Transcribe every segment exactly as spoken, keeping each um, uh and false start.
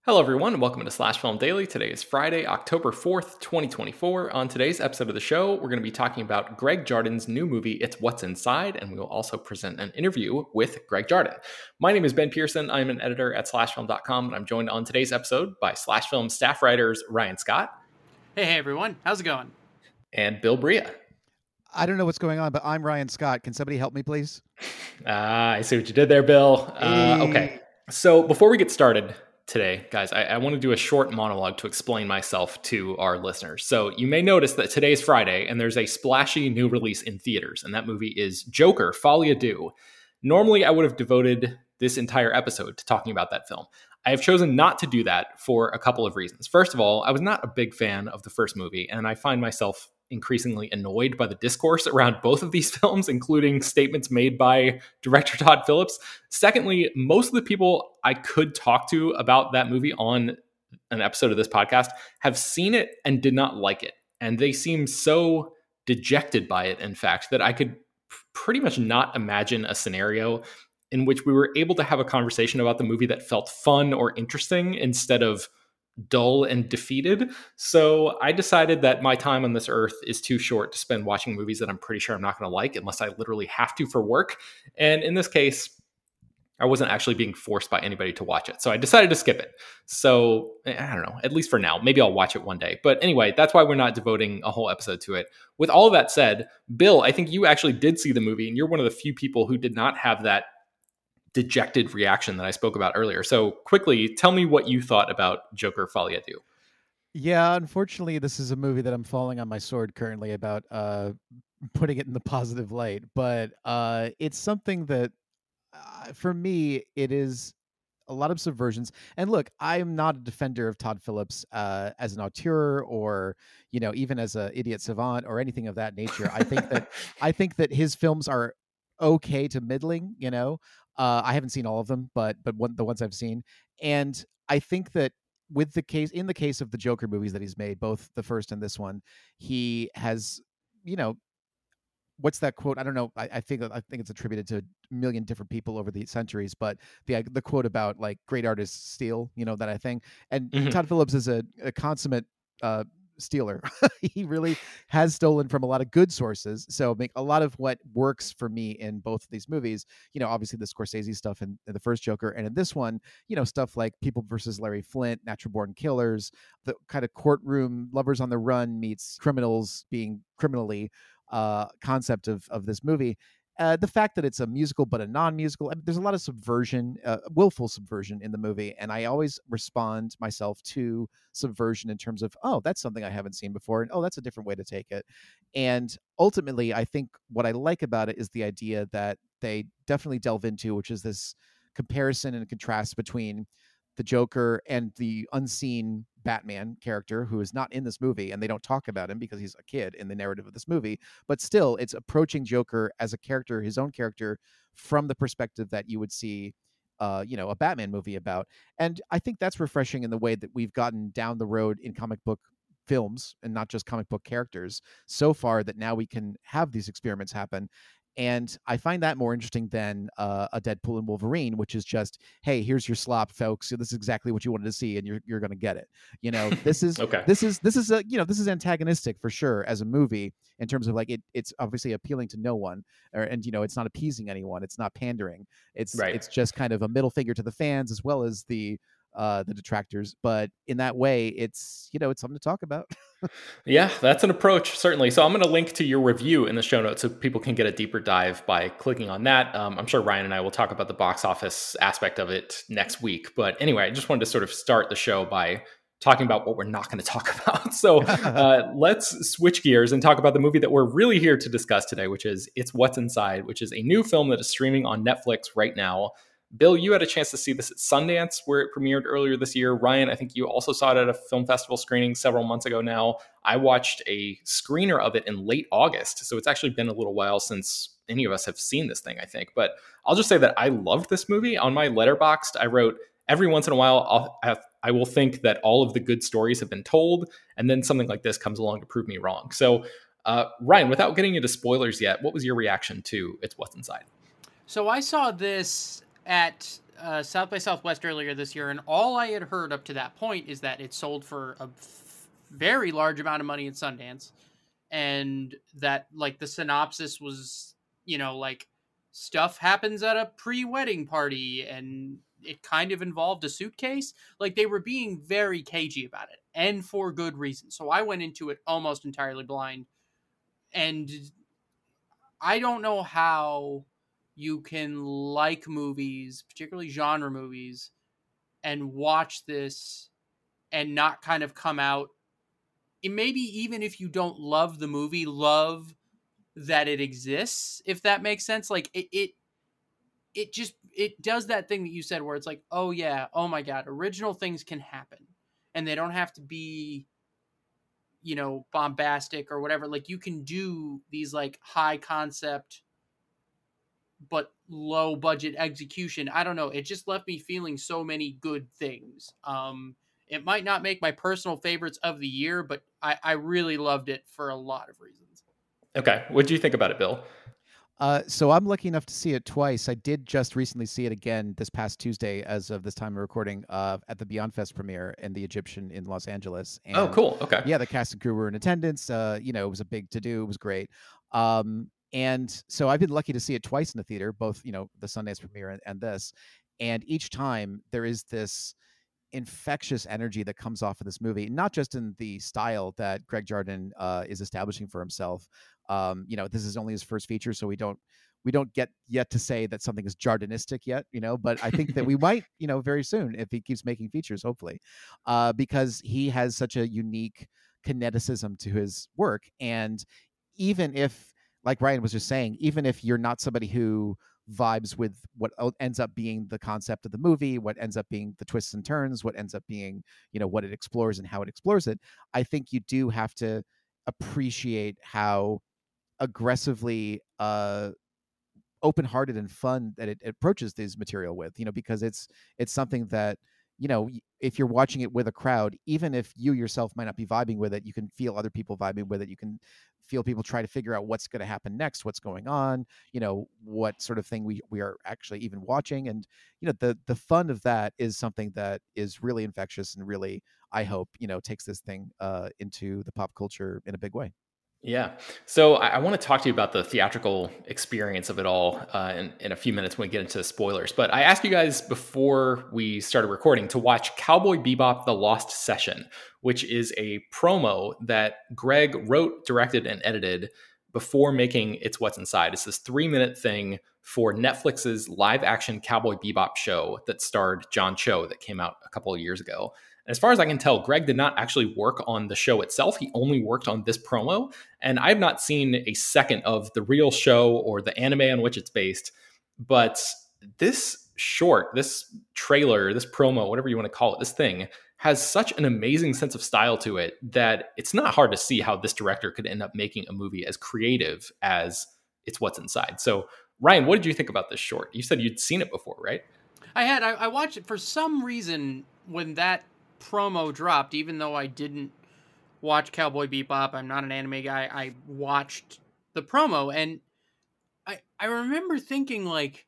Hello, everyone, and welcome to Slash Film Daily. Today is Friday, October fourth, twenty twenty-four. On today's episode of the show, we're going to be talking about Greg Jarden's new movie, It's What's Inside, and we will also present an interview with Greg Jarden. My name is Ben Pearson. I'm an editor at slash film dot com, and I'm joined on today's episode by Slash Film staff writers Ryan Scott. Hey, hey, everyone. How's it going? And Bill Bria. I don't know what's going on, but I'm Ryan Scott. Can somebody help me, please? Ah, I see what you did there, Bill. Uh, Hey. okay, so before we get started today, guys, I, I want to do a short monologue to explain myself to our listeners. So you may notice that today is Friday and there's a splashy new release in theaters, and that movie is Joker, Folie à Deux. Normally, I would have devoted this entire episode to talking about that film. I have chosen not to do that for a couple of reasons. First of all, I was not a big fan of the first movie, and I find myself increasingly annoyed by the discourse around both of these films, including statements made by director Todd Phillips. Secondly, most of the people I could talk to about that movie on an episode of this podcast have seen it and did not like it. And they seem so dejected by it, in fact, that I could pretty much not imagine a scenario in which we were able to have a conversation about the movie that felt fun or interesting instead of dull and defeated. So I decided that my time on this earth is too short to spend watching movies that I'm pretty sure I'm not going to like unless I literally have to for work. And in this case, I wasn't actually being forced by anybody to watch it. So I decided to skip it. So I don't know, at least for now. Maybe I'll watch it one day. But anyway, that's why we're not devoting a whole episode to it. With all of that said, Bill, I think you actually did see the movie, and you're one of the few people who did not have that dejected reaction that I spoke about earlier. So quickly, tell me what you thought about Joker, Folie à Deux. Yeah, unfortunately, this is a movie that I'm falling on my sword currently about uh, putting it in the positive light. But uh, it's something that, uh, for me, it is a lot of subversions. And look, I'm not a defender of Todd Phillips uh, as an auteur or, you know, even as an idiot savant or anything of that nature. I think that I think that his films are okay to middling. You know, uh, I haven't seen all of them, but but one, the ones I've seen, and I think that with the case in the case of the Joker movies that he's made, both the first and this one, he has, you know, what's that quote? I don't know. I, I think I think it's attributed to a million different people over the centuries, but the the quote about like great artists steal, you know, that I think. And Mhm. Todd Phillips is a, a consummate uh, stealer. He really has stolen from a lot of good sources. So make a lot of what works for me in both of these movies. You know, obviously the Scorsese stuff in, in the first Joker, and in this one, you know, stuff like People versus Larry Flint, Natural Born Killers, the kind of courtroom lovers on the run meets criminals being criminally uh, concept of of this movie. Uh, the fact that it's a musical but a non-musical, I mean, there's a lot of subversion, uh, willful subversion in the movie, and I always respond myself to subversion in terms of, oh, that's something I haven't seen before, and oh, that's a different way to take it. And ultimately, I think what I like about it is the idea that they definitely delve into, which is this comparison and contrast between the Joker and the unseen Batman character who is not in this movie, and they don't talk about him because he's a kid in the narrative of this movie, but still it's approaching Joker as a character, his own character, from the perspective that you would see uh, you know, a Batman movie about. And I think that's refreshing in the way that we've gotten down the road in comic book films and not just comic book characters so far, that now we can have these experiments happen. And I find that more interesting than uh, a Deadpool and Wolverine, which is just, hey, here's your slop, folks. This is exactly what you wanted to see, and you're you're going to get it. You know, this is Okay. this is this is a you know this is antagonistic for sure as a movie in terms of like it. It's obviously appealing to no one, or and you know it's not appeasing anyone. It's not pandering. It's Right. it's just kind of a middle finger to the fans as well as the uh, the detractors. But in that way, it's you know it's something to talk about. Yeah, that's an approach, certainly. So I'm going to link to your review in the show notes so people can get a deeper dive by clicking on that. Um, I'm sure Ryan and I will talk about the box office aspect of it next week. But anyway, I just wanted to sort of start the show by talking about what we're not going to talk about. So uh, let's switch gears and talk about the movie that we're really here to discuss today, which is It's What's Inside, which is a new film that is streaming on Netflix right now. Bill, you had a chance to see this at Sundance, where it premiered earlier this year. Ryan, I think you also saw it at a film festival screening several months ago now. I watched a screener of it in late August, so it's actually been a little while since any of us have seen this thing, I think. But I'll just say that I loved this movie. On my Letterboxd, I wrote, every once in a while, I'll have, I will think that all of the good stories have been told, and then something like this comes along to prove me wrong. So, uh, Ryan, without getting into spoilers yet, what was your reaction to It's What's Inside? So I saw this at uh, South by Southwest earlier this year, and all I had heard up to that point is that it sold for a f- very large amount of money at Sundance, and that like the synopsis was, you know, like stuff happens at a pre-wedding party, and it kind of involved a suitcase. Like they were being very cagey about it, and for good reason. So I went into it almost entirely blind, and I don't know how you can like movies, particularly genre movies, and watch this and not kind of come out. And maybe even if you don't love the movie, love that it exists, if that makes sense. Like it, it, it just, it does that thing that you said where it's like, oh yeah, oh my God, original things can happen and they don't have to be, you know, bombastic or whatever. Like you can do these like high concept but low budget execution. I don't know. It just left me feeling so many good things. Um, it might not make my personal favorites of the year, but I, I really loved it for a lot of reasons. Okay. What do you think about it, Bill? Uh, so I'm lucky enough to see it twice. I did just recently see it again this past Tuesday, as of this time of recording, uh, at the Beyond Fest premiere in the Egyptian in Los Angeles. And oh, cool. Okay. Yeah, the cast and crew were in attendance. Uh, you know, it was a big to do. It was great. Um, and so I've been lucky to see it twice in the theater, both, you know, the Sundance premiere and, and this. And each time there is this infectious energy that comes off of this movie, not just in the style that Greg Jardin uh, is establishing for himself. Um, you know, this is only his first feature, so we don't we don't get yet to say that something is Jardinistic yet, you know, but I think that we might, you know, very soon if he keeps making features, hopefully, uh, because he has such a unique kineticism to his work. And even if, like Ryan was just saying, even if you're not somebody who vibes with what ends up being the concept of the movie, what ends up being the twists and turns, what ends up being, you know, what it explores and how it explores it, I think you do have to appreciate how aggressively uh open-hearted and fun that it, it approaches this material with, you know, because it's it's something that, you know, if you're watching it with a crowd, even if you yourself might not be vibing with it, you can feel other people vibing with it. You can feel people try to figure out what's going to happen next, what's going on, you know, what sort of thing we we are actually even watching. And you know, the the fun of that is something that is really infectious and really, I hope, you know, takes this thing uh into the pop culture in a big way. Yeah. So I, I want to talk to you about the theatrical experience of it all uh, in, in a few minutes when we get into the spoilers. But I asked you guys before we started recording to watch Cowboy Bebop: The Lost Session, which is a promo that Greg wrote, directed, and edited before making It's What's Inside. It's this three-minute thing for Netflix's live-action Cowboy Bebop show that starred John Cho that came out a couple of years ago. As far as I can tell, Greg did not actually work on the show itself. He only worked on this promo. And I've not seen a second of the real show or the anime on which it's based. But this short, this trailer, this promo, whatever you want to call it, this thing has such an amazing sense of style to it that it's not hard to see how this director could end up making a movie as creative as It's What's Inside. So, Ryan, what did you think about this short? You said you'd seen it before, right? I had. I, I watched it for some reason when that promo dropped, even though I didn't watch Cowboy Bebop. I'm not an anime guy. I watched the promo, and I I remember thinking like,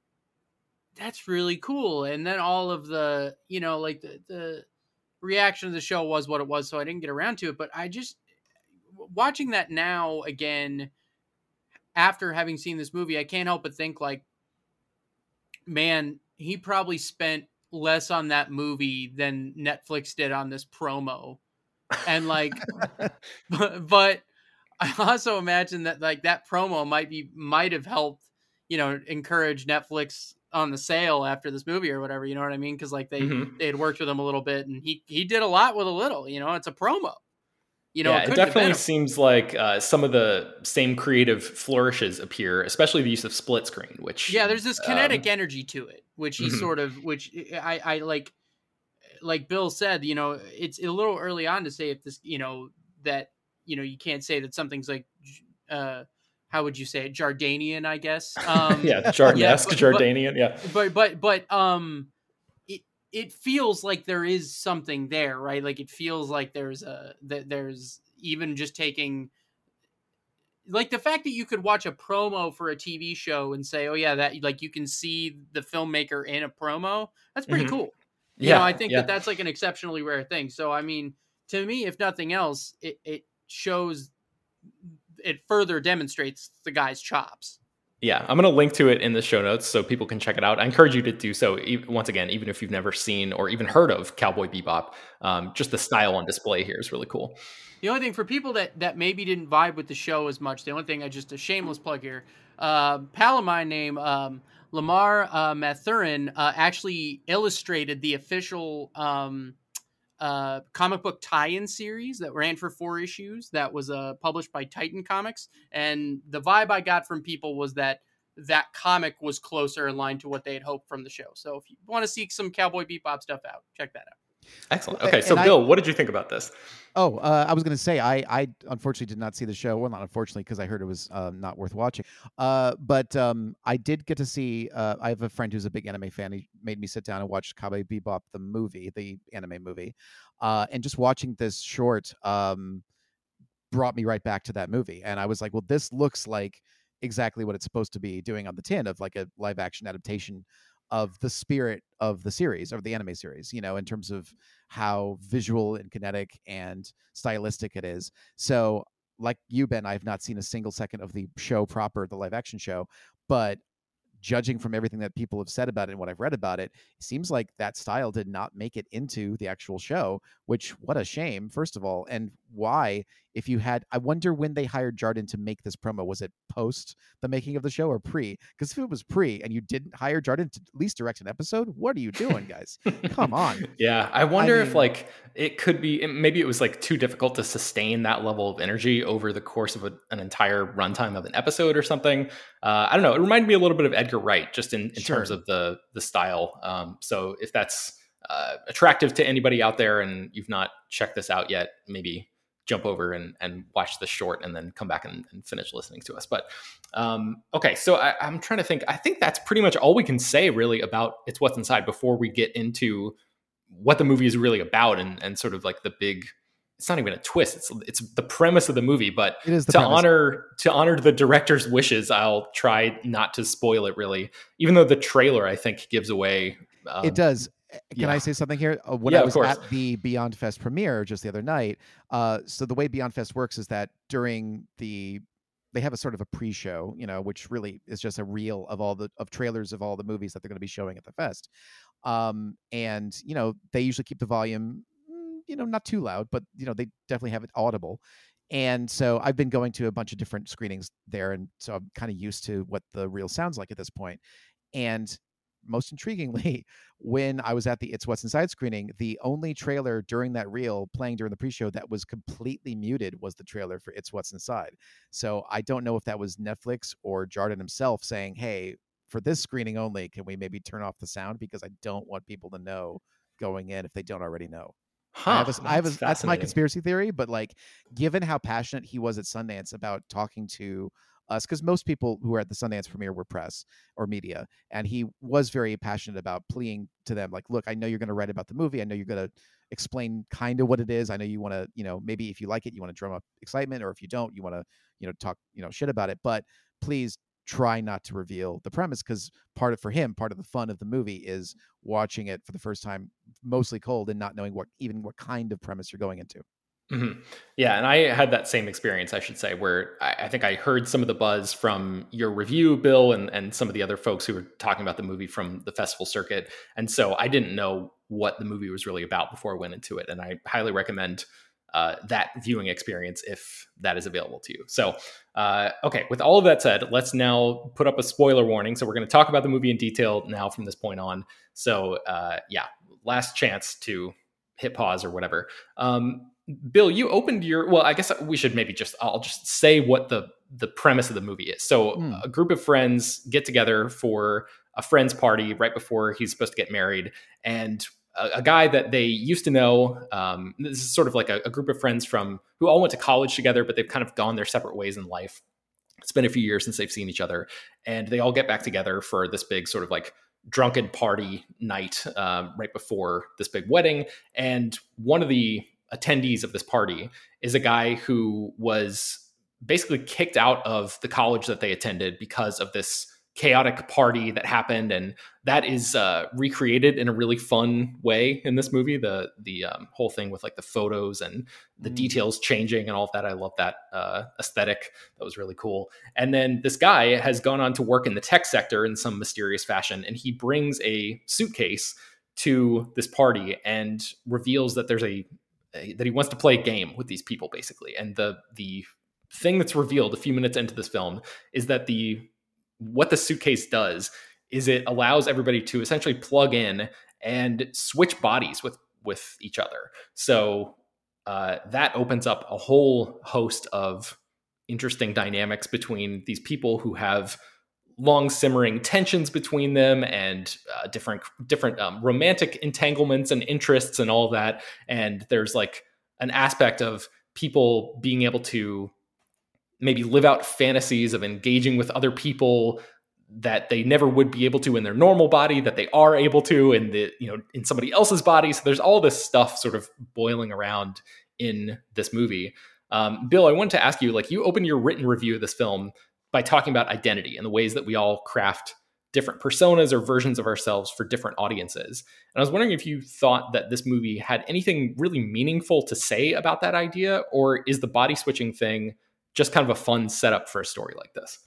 that's really cool. And then all of the, you know, like the the reaction of the show was what it was, so I didn't get around to it. But I just watching that now again after having seen this movie, I can't help but think like, man, he probably spent less on that movie than Netflix did on this promo. And like, but, but I also imagine that like that promo might be, might have helped, you know, encourage Netflix on the sale after this movie or whatever, you know what I mean? Cause like they, mm-hmm. they had worked with him a little bit and he, he did a lot with a little, you know, it's a promo. You know, yeah, it, it definitely seems like uh, some of the same creative flourishes appear, especially the use of split screen, which yeah, there's this kinetic um, energy to it, which he mm-hmm. sort of, which I, I like, like Bill said, you know, it's a little early on to say if this, you know, that, you know, you can't say that something's like, uh, how would you say it? Jardinian, I guess. Um, yeah, Jardinesque, yeah, Jardinian, but, yeah. But, but, but, um, it, it feels like there is something there, right? Like it feels like there's a, that there's even just taking like the fact that you could watch a promo for a T V show and say, oh yeah, that like you can see the filmmaker in a promo. That's pretty Mm-hmm. cool. You Yeah, know, I think yeah. that that's like an exceptionally rare thing. So, I mean, to me, if nothing else, it, it shows, it further demonstrates the guy's chops. Yeah, I'm going to link to it in the show notes so people can check it out. I encourage you to do so, e- once again, even if you've never seen or even heard of Cowboy Bebop. Um, just the style on display here is really cool. The only thing for people that, that maybe didn't vibe with the show as much, the only thing, I just a shameless plug here, uh, pal of mine named um, Lamar uh, Mathurin uh, actually illustrated the official um, uh, comic book tie-in series that ran for four issues that was uh, published by Titan Comics. And the vibe I got from people was that that comic was closer in line to what they had hoped from the show. So if you want to seek some Cowboy Bebop stuff out, check that out. Excellent. Okay, so And Bill, I, what did you think about this? Oh, uh, I was going to say I, I unfortunately did not see the show. Well, not unfortunately, because I heard it was uh, not worth watching. Uh, but um, I did get to see. Uh, I have a friend who's a big anime fan. He made me sit down and watch Cowboy Bebop, the movie, the anime movie, uh, and just watching this short um, brought me right back to that movie. And I was like, well, this looks like exactly what it's supposed to be doing on the tin of like a live action adaptation of the spirit of the series, or the anime series, you know, in terms of how visual and kinetic and stylistic it is. So like you, Ben, I've not seen a single second of the show proper, the live action show, but judging from everything that people have said about it and what I've read about it, it seems like that style did not make it into the actual show, which, what a shame, first of all. And why, if you had, I wonder when they hired Jardin to make this promo, was it post the making of the show or pre? Because if it was pre and you didn't hire Jardin to at least direct an episode, what are you doing, guys? Come on. Yeah, I wonder I if mean- like it could be, maybe it was like too difficult to sustain that level of energy over the course of a, an entire runtime of an episode or something. Uh, I don't know. It reminded me a little bit of Edgar Wright, just in, in Sure. terms of the the style. Um, so if that's uh, attractive to anybody out there and you've not checked this out yet, maybe jump over and, and watch the short and then come back and, and finish listening to us. But um, okay, so I, I'm trying to think. I think that's pretty much all we can say really about It's What's Inside before we get into what the movie is really about and, and sort of like the big, it's not even a twist. It's it's the premise of the movie, but It is the to premise. honor to honor the director's wishes, I'll try not to spoil it really, even though the trailer I think gives away. Um, It does. Can yeah. I say something here? Uh, when Yeah, I of was course. at the Beyond Fest premiere just the other night, uh, so the way Beyond Fest works is that during the, they have a sort of a pre-show, you know, which really is just a reel of all the of trailers of all the movies that they're going to be showing at the fest. Um, and you know, they usually keep the volume, mm, you know, not too loud, but you know, they definitely have it audible. And so I've been going to a bunch of different screenings there, and so I'm kind of used to what the reel sounds like at this point. And most intriguingly, when I was at the It's What's Inside screening, the only trailer during that reel playing during the pre-show that was completely muted was the trailer for It's What's Inside. So I don't know if that was Netflix or Jardin himself saying, hey, for this screening only, can we maybe turn off the sound? Because I don't want people to know going in if they don't already know. Huh, I have a, I have a, that's that's my fascinating. conspiracy theory, but like, given how passionate he was at Sundance about talking to us, because most people who were at the Sundance premiere were press or media, and he was very passionate about pleading to them, like, look, I know you're going to write about the movie, I know you're going to explain kind of what it is, I know you want to, you know, maybe if you like it, you want to drum up excitement, or if you don't, you want to, you know, talk, you know, shit about it, but please try not to reveal the premise, because part of, for him, part of the fun of the movie is watching it for the first time, mostly cold, and not knowing what even what kind of premise you're going into. Mm-hmm. Yeah, and I had that same experience, I should say, where I, I think I heard some of the buzz from your review, Bill, and, and some of the other folks who were talking about the movie from the festival circuit. And so I didn't know what the movie was really about before I went into it. And I highly recommend uh, that viewing experience if that is available to you. So, uh, okay, with all of that said, let's now put up a spoiler warning. So we're going to talk about the movie in detail now from this point on. So uh, yeah, last chance to hit pause or whatever. Um, Bill, you opened your, well, I guess we should maybe just, I'll just say what the, the premise of the movie is. So Mm. a group of friends get together for a friend's party right before he's supposed to get married. And a, a guy that they used to know, um, this is sort of like a, a group of friends from who all went to college together, but they've kind of gone their separate ways in life. It's been a few years since they've seen each other, and they all get back together for this big sort of like drunken party night um, right before this big wedding. And one of the attendees of this party is a guy who was basically kicked out of the college that they attended because of this chaotic party that happened, and that is uh, recreated in a really fun way in this movie. The the um, whole thing with like the photos and the mm. details changing and all of that. I love that uh, aesthetic. That was really cool. And then this guy has gone on to work in the tech sector in some mysterious fashion, and he brings a suitcase to this party and reveals that there's a, a that he wants to play a game with these people, basically. And the the thing that's revealed a few minutes into this film is that the what the suitcase does is it allows everybody to essentially plug in and switch bodies with, with each other. So uh, that opens up a whole host of interesting dynamics between these people who have long simmering tensions between them and uh, different, different um, romantic entanglements and interests and all of that. And there's like an aspect of people being able to maybe live out fantasies of engaging with other people that they never would be able to in their normal body, that they are able to in the, you know, in somebody else's body. So there's all this stuff sort of boiling around in this movie. Um, Bill, I wanted to ask you, like, you opened your written review of this film by talking about identity and the ways that we all craft different personas or versions of ourselves for different audiences. And I was wondering if you thought that this movie had anything really meaningful to say about that idea, or is the body switching thing just kind of a fun setup for a story like this?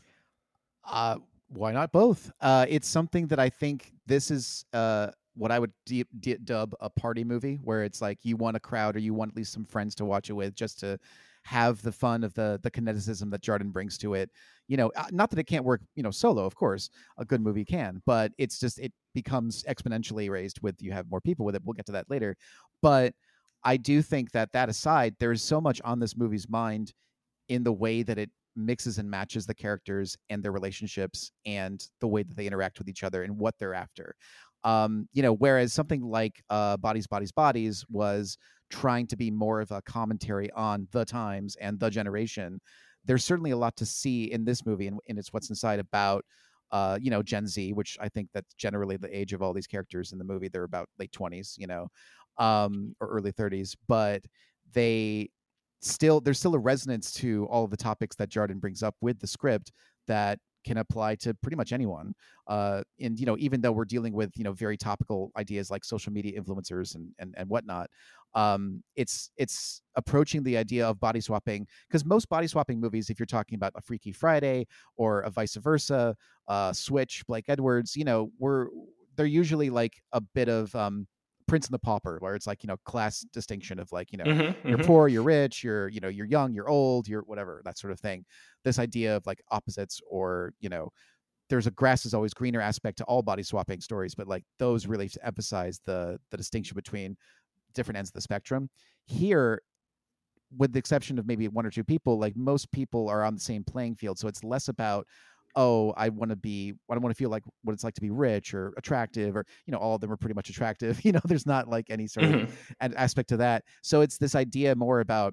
Uh, why not both? Uh, it's something that I think this is uh, what I would d- d- dub a party movie, where it's like you want a crowd or you want at least some friends to watch it with, just to have the fun of the the kineticism that Jarden brings to it. You know, not that it can't work, you know, solo, of course, a good movie can, but it's just, it becomes exponentially raised with, you have more people with it. We'll get to that later. But I do think that that aside, there's so much on this movie's mind in the way that it mixes and matches the characters and their relationships and the way that they interact with each other and what they're after. Um, you know, whereas something like uh, Bodies, Bodies, Bodies was trying to be more of a commentary on the times and the generation, there's certainly a lot to see in this movie, and, and it's What's Inside about, uh, you know, Gen Z, which I think that's generally the age of all these characters in the movie. They're about late twenties, you know, um, or early thirties, but they still, there's still a resonance to all of the topics that Jarden brings up with the script that can apply to pretty much anyone. Uh, and, you know, even though we're dealing with, you know, very topical ideas like social media influencers and, and, and whatnot, um, it's, it's approaching the idea of body swapping, because most body swapping movies, if you're talking about a Freaky Friday or a Vice Versa, uh, Switch, Blake Edwards, you know, we're, they're usually like a bit of, um, Prince and the Pauper, where it's like, you know, class distinction of like, you know, mm-hmm, you're mm-hmm. poor, you're rich, you're, you know, you're young, you're old, you're whatever, that sort of thing. This idea of like opposites, or, you know, there's a grass is always greener aspect to all body swapping stories, but like those really emphasize the the distinction between different ends of the spectrum. Here, with the exception of maybe one or two people, like most people are on the same playing field. So it's less about, oh, I want to be, I don't want to feel like what it's like to be rich or attractive, or, you know, all of them are pretty much attractive. You know, there's not like any sort mm-hmm. of aspect to that. So it's this idea more about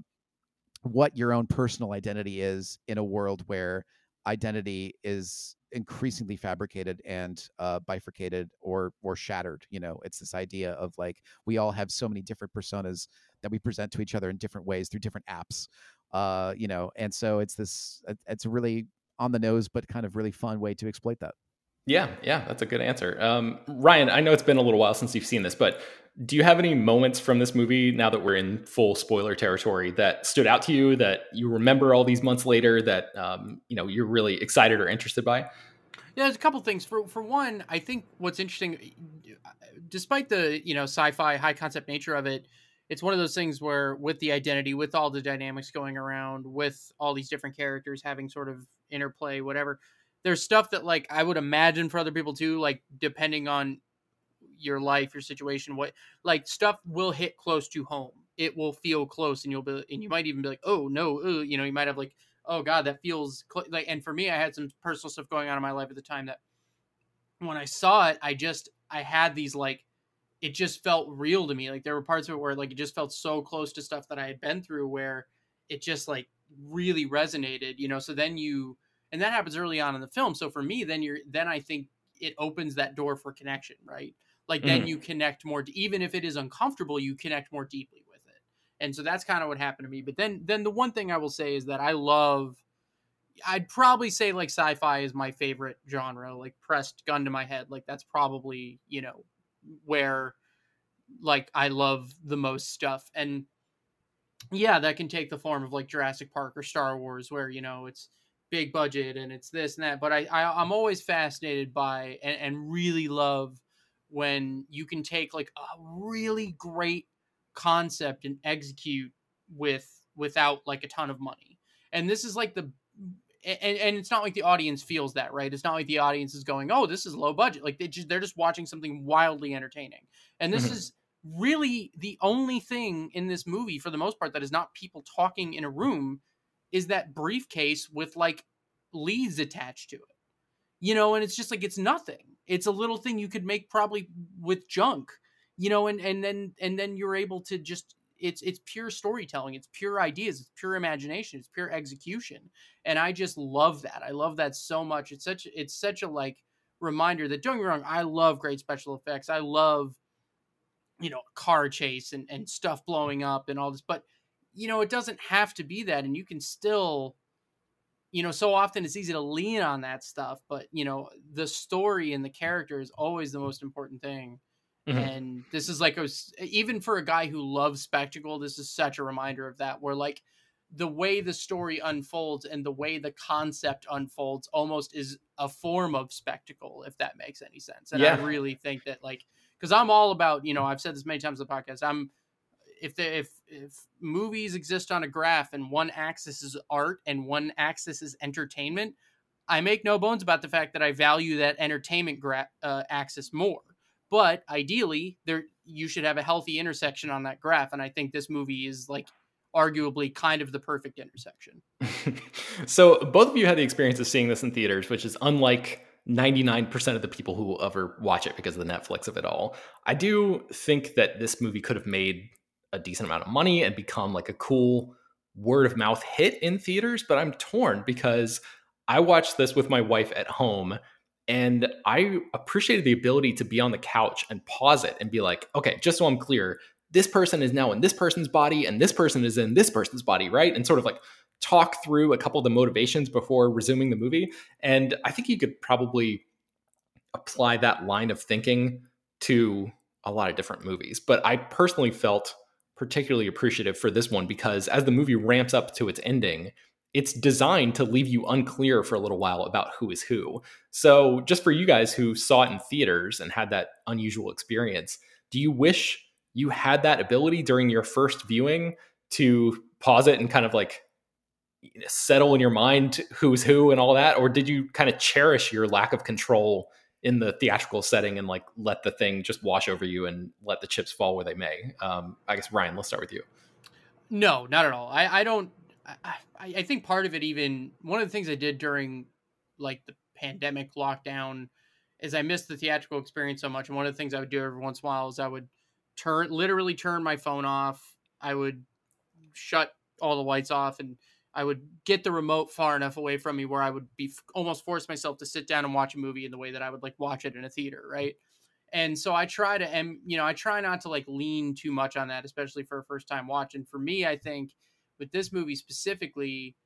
what your own personal identity is in a world where identity is increasingly fabricated and uh, bifurcated or or shattered. You know, it's this idea of like, we all have so many different personas that we present to each other in different ways through different apps. Uh, you know, and so it's this, it's a really on the nose, but kind of really fun way to exploit that. Yeah, yeah, that's a good answer. Um, Ryan, I know it's been a little while since you've seen this, but do you have any moments from this movie, now that we're in full spoiler territory, that stood out to you, that you remember all these months later, that um, you know, you're really excited or interested by? Yeah, there's a couple things. For for one, I think what's interesting, despite the, you know, sci-fi high concept nature of it, it's one of those things where with the identity, with all the dynamics going around, with all these different characters having sort of interplay, whatever, there's stuff that like I would imagine for other people too, like depending on your life, your situation, what like stuff will hit close to home. It will feel close, and you'll be, and you might even be like, oh no, ugh. You know, you might have like, oh god, that feels cl-. Like. And for me, I had some personal stuff going on in my life at the time that when I saw it, I just I had these like, it just felt real to me. Like there were parts of it where like it just felt so close to stuff that I had been through, where it just like really resonated, you know. So then you, and that happens early on in the film. So for me, then you're, then I think it opens that door for connection, right? Like then mm. you connect more, even if it is uncomfortable, you connect more deeply with it. And so that's kind of what happened to me. But then, then the one thing I will say is that I love I'd probably say like sci-fi is my favorite genre, like pressed gun to my head. Like that's probably, you know, where like I love the most stuff. And yeah, that can take the form of like Jurassic Park or Star Wars, where, you know, it's big budget and it's this and that. But I, I I'm always fascinated by and, and really love when you can take like a really great concept and execute with without like a ton of money. And this is like the and, and it's not like the audience feels that, right? It's not like the audience is going, oh, this is low budget. Like they just, they're just watching something wildly entertaining. And this mm-hmm. is really the only thing in this movie, for the most part, that is not people talking in a room, is that briefcase with like leads attached to it, you know? And it's just like, it's nothing. It's a little thing you could make probably with junk, you know, and, and then, and then you're able to just, it's, it's pure storytelling. It's pure ideas. It's pure imagination. It's pure execution. And I just love that. I love that so much. It's such, it's such a like reminder that, don't get me wrong, I love great special effects. I love, you know, car chase and, and stuff blowing up and all this, but you know, it doesn't have to be that. And you can still, you know, so often it's easy to lean on that stuff, but you know, the story and the character is always the most important thing. Mm-hmm. And this is like, a, even for a guy who loves spectacle, this is such a reminder of that, where like the way the story unfolds and the way the concept unfolds almost is a form of spectacle, if that makes any sense. And yeah. I really think that like, because I'm all about, you know, I've said this many times on the podcast, I'm, if the, if if movies exist on a graph and one axis is art and one axis is entertainment, I make no bones about the fact that I value that entertainment gra- uh, axis more. But ideally, there you should have a healthy intersection on that graph, and I think this movie is like arguably kind of the perfect intersection. So both of you had the experience of seeing this in theaters, which is unlike ninety-nine percent of the people who will ever watch it because of the Netflix of it all. I do think that this movie could have made a decent amount of money and become like a cool word of mouth hit in theaters, but I'm torn because I watched this with my wife at home and I appreciated the ability to be on the couch and pause it and be like, okay, just so I'm clear, this person is now in this person's body and this person is in this person's body, right? And sort of like talk through a couple of the motivations before resuming the movie. And I think you could probably apply that line of thinking to a lot of different movies. But I personally felt particularly appreciative for this one because as the movie ramps up to its ending, it's designed to leave you unclear for a little while about who is who. So just for you guys who saw it in theaters and had that unusual experience, do you wish you had that ability during your first viewing to pause it and kind of like settle in your mind who's who and all that? Or did you kind of cherish your lack of control in the theatrical setting and like let the thing just wash over you and let the chips fall where they may? Um, I guess, Ryan, let's start with you. No, not at all. I, I don't, I, I think part of it, even one of the things I did during like the pandemic lockdown is I missed the theatrical experience so much. And one of the things I would do every once in a while is I would turn, literally turn my phone off. I would shut all the lights off and I would get the remote far enough away from me where I would be f- almost force myself to sit down and watch a movie in the way that I would like watch it in a theater. Right. And so I try to, and you know, I try not to like lean too much on that, especially for a first time watch. And for me, I think with this movie specifically,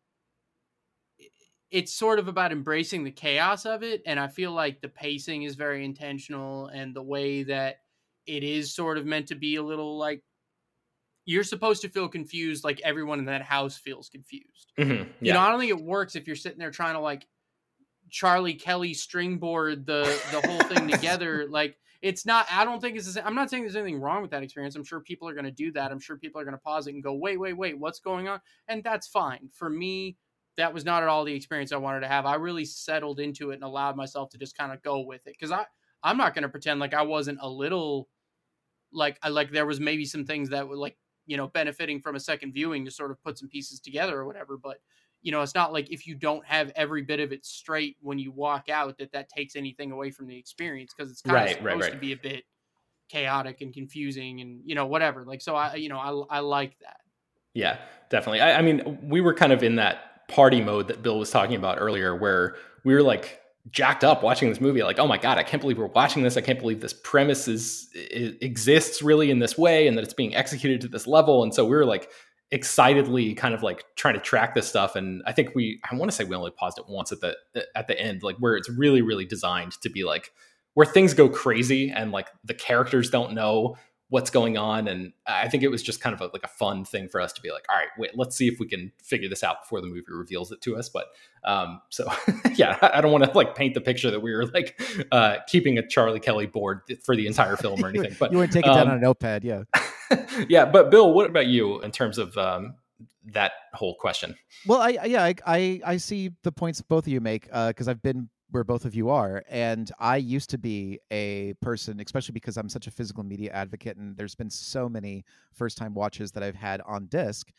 it's sort of about embracing the chaos of it. And I feel like the pacing is very intentional and the way that it is sort of meant to be a little like, you're supposed to feel confused like everyone in that house feels confused. Mm-hmm, yeah. You know, I don't think it works if you're sitting there trying to like Charlie Kelly stringboard the, the whole thing together. Like it's not, I don't think it's, I'm not saying there's anything wrong with that experience. I'm sure people are going to do that. I'm sure people are going to pause it and go, wait, wait, wait, what's going on? And that's fine. For me, that was not at all the experience I wanted to have. I really settled into it and allowed myself to just kind of go with it. Cause I, I'm not going to pretend like I wasn't a little like, I like there was maybe some things that were like, you know, benefiting from a second viewing to sort of put some pieces together or whatever. But, you know, it's not like if you don't have every bit of it straight when you walk out, that that takes anything away from the experience. Cause it's kind right, of supposed right, right. to be a bit chaotic and confusing and, you know, whatever. Like, so I, you know, I, I like that. Yeah, definitely. I, I mean, we were kind of in that party mode that Bill was talking about earlier, where we were like jacked up watching this movie. Like, oh my God, I can't believe we're watching this. I can't believe this premise is, it exists really in this way and that it's being executed to this level. And so we were like excitedly kind of like trying to track this stuff. And I think we, I want to say we only paused it once at the, at the end, like where it's really, really designed to be like, where things go crazy and like the characters don't know what's going on. And I think it was just kind of a, like a fun thing for us to be like, all right, wait, let's see if we can figure this out before the movie reveals it to us. But um, so yeah, I don't want to like paint the picture that we were like uh, keeping a Charlie Kelly board for the entire film or anything. But you weren't taking um, down on a notepad. Yeah. Yeah. But Bill, what about you in terms of um, that whole question? Well, I, yeah, I, I, I see the points both of you make, uh, cause I've been where both of you are. And I used to be a person, especially because I'm such a physical media advocate and there's been so many first time watches that I've had on disc.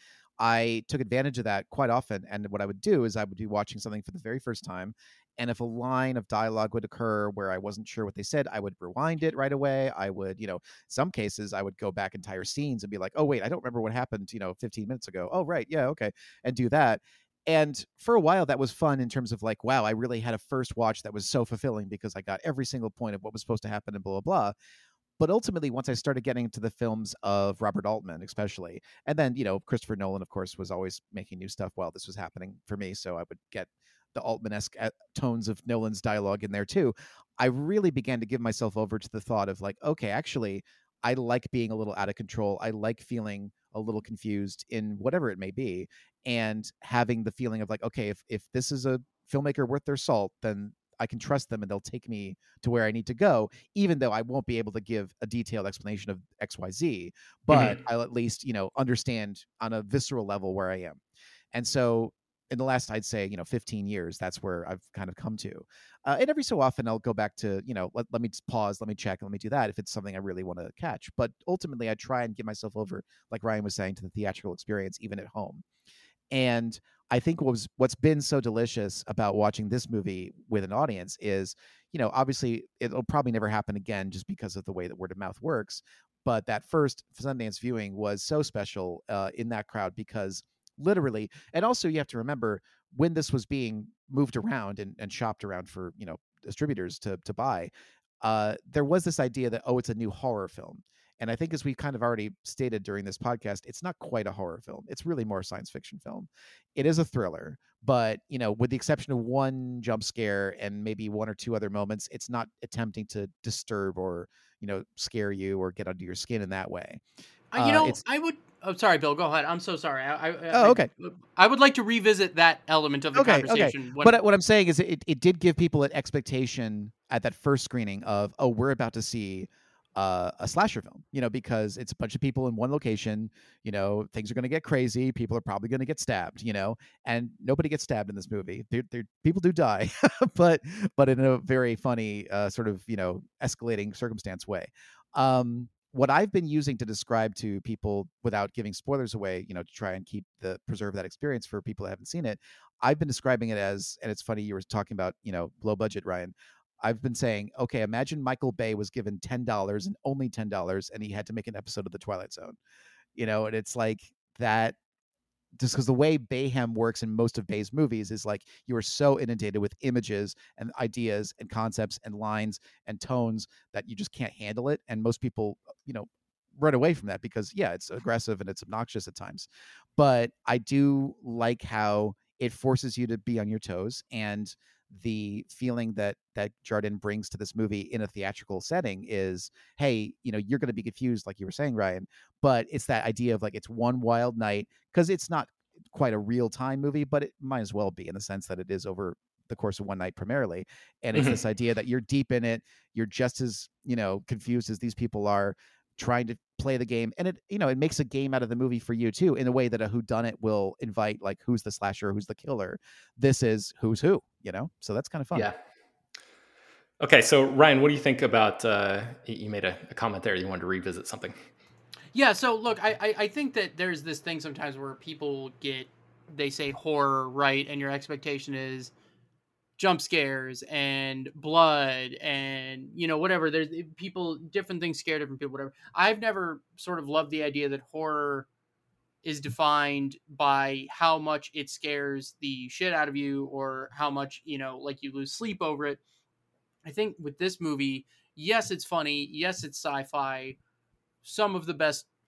I took advantage of that quite often. And what I would do is I would be watching something for the very first time. And if a line of dialogue would occur where I wasn't sure what they said, I would rewind it right away. I would, you know, some cases I would go back entire scenes and be like, oh, wait, I don't remember what happened, you know, fifteen minutes ago. Oh, right. Yeah. Okay. And do that. And for a while, that was fun in terms of like, wow, I really had a first watch that was so fulfilling because I got every single point of what was supposed to happen and blah, blah, blah. But ultimately, once I started getting into the films of Robert Altman, especially, and then, you know, Christopher Nolan, of course, was always making new stuff while this was happening for me. So I would get the Altman-esque tones of Nolan's dialogue in there too. I really began to give myself over to the thought of like, okay, actually, I like being a little out of control. I like feeling a little confused in whatever it may be, and having the feeling of like, okay, if if this is a filmmaker worth their salt, then I can trust them and they'll take me to where I need to go, even though I won't be able to give a detailed explanation of X Y Z, but mm-hmm. I'll at least, you know, understand on a visceral level where I am. And so in the last, I'd say, you know, fifteen years, that's where I've kind of come to. Uh, and every so often I'll go back to, you know, let, let me just pause, let me check, let me do that if it's something I really want to catch. But ultimately, I try and give myself over, like Ryan was saying, to the theatrical experience, even at home. And I think what was, what's been so delicious about watching this movie with an audience is, you know, obviously it'll probably never happen again just because of the way that word of mouth works. But that first Sundance viewing was so special uh, in that crowd because literally, and also you have to remember when this was being moved around and, and shopped around for, you know, distributors to to buy, uh, there was this idea that, oh, it's a new horror film. And I think as we kind of already stated during this podcast, it's not quite a horror film. It's really more a science fiction film. It is a thriller, but, you know, with the exception of one jump scare and maybe one or two other moments, it's not attempting to disturb or, you know, scare you or get under your skin in that way. Uh, you know, uh, I would. Oh, sorry, Bill. Go ahead. I'm so sorry. I, I, oh, okay. I, I would like to revisit that element of the okay, conversation. Okay. When... But what I'm saying is, it, it did give people an expectation at that first screening of, oh, we're about to see uh, a slasher film, you know, because it's a bunch of people in one location. You know, things are going to get crazy. People are probably going to get stabbed. You know, and nobody gets stabbed in this movie. They're, they're, people do die, but but in a very funny uh, sort of, you know, escalating circumstance way. Um, What I've been using to describe to people without giving spoilers away, you know, to try and keep the preserve that experience for people that haven't seen it, I've been describing it as, and it's funny you were talking about, you know, low budget, Ryan. I've been saying, okay, imagine Michael Bay was given ten dollars and only ten dollars, and he had to make an episode of The Twilight Zone, you know, and it's like that. Just because the way Bayhem works in most of Bay's movies is like you are so inundated with images and ideas and concepts and lines and tones that you just can't handle it. And most people, you know, run away from that because, yeah, it's aggressive and it's obnoxious at times. But I do like how it forces you to be on your toes, and the feeling that that Jardin brings to this movie in a theatrical setting is, hey, you know, you're going to be confused, like you were saying, Ryan, but it's that idea of like, it's one wild night, because it's not quite a real time movie, but it might as well be in the sense that it is over the course of one night primarily. And it's mm-hmm. this idea that you're deep in it. You're just as, you know, confused as these people are trying to play the game. And it, you know, it makes a game out of the movie for you too, in a way that a whodunit will invite, like, who's the slasher, who's the killer. This is who's who, you know? So that's kind of fun. Yeah. Okay. So Ryan, what do you think about, uh, you made a, a comment there. You wanted to revisit something. Yeah. So look, I, I, I think that there's this thing sometimes where people get, they say horror, right? And your expectation is jump scares and blood and, you know, whatever. There's people, different things scare different people, whatever. I've never sort of loved the idea that horror is defined by how much it scares the shit out of you or how much, you know, like you lose sleep over it. I think with this movie, yes, it's funny. Yes, it's sci-fi. Some of the best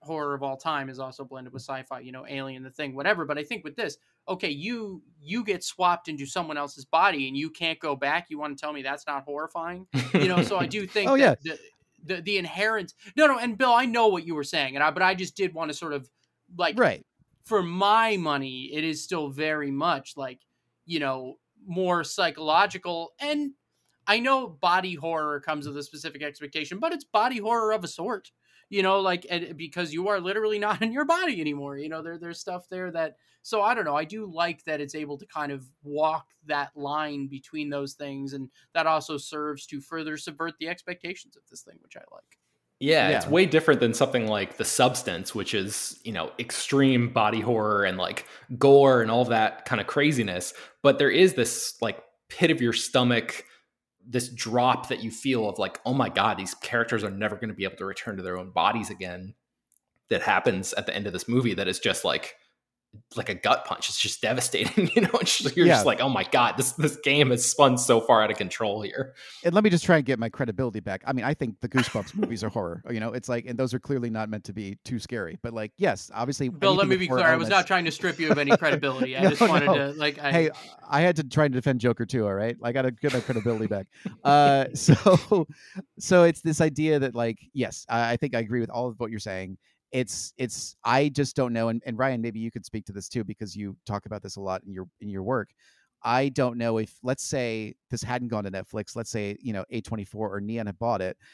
horror of all time is also blended with sci-fi, you know, Alien, The Thing, whatever. But I think with this, okay, you you get swapped into someone else's body and you can't go back. You want to tell me that's not horrifying? You know, so I do think Oh, yeah. that the, the the inherent no no and Bill, I know what you were saying, and I but I just did want to sort of like Right. for my money, it is still very much like, you know, more psychological. And I know body horror comes with a specific expectation, but it's body horror of a sort, you know, like, and because you are literally not in your body anymore. You know, there, there's stuff there that, so I don't know. I do like that it's able to kind of walk that line between those things. And that also serves to further subvert the expectations of this thing, which I like. Yeah, Yeah. it's way different than something like The Substance, which is, you know, extreme body horror and like gore and all of that kind of craziness. But there is this like pit of your stomach, this drop that you feel of like, oh my God, these characters are never going to be able to return to their own bodies again. That happens at the end of this movie that is just like, like a gut punch. It's just devastating. You know, it's just, you're Yeah. just like, oh my God, this, this game has spun so far out of control here. And let me just try and get my credibility back. I mean, I think the Goosebumps movies are horror. You know, it's like, and those are clearly not meant to be too scary. But like, yes, obviously. Bill, let anything me with be horror clear. I was elements- not trying to strip you of any credibility. I No, just wanted no. to like. I, Hey, I had to try and defend Joker too. All right, I got to get my credibility back. Uh, so, so it's this idea that like, yes, I, I think I agree with all of what you're saying. It's, it's, I just don't know. And, and Ryan, maybe you could speak to this too, because you talk about this a lot in your, in your work. I don't know if, let's say this hadn't gone to Netflix, let's say, you know, A twenty-four or Neon had bought it.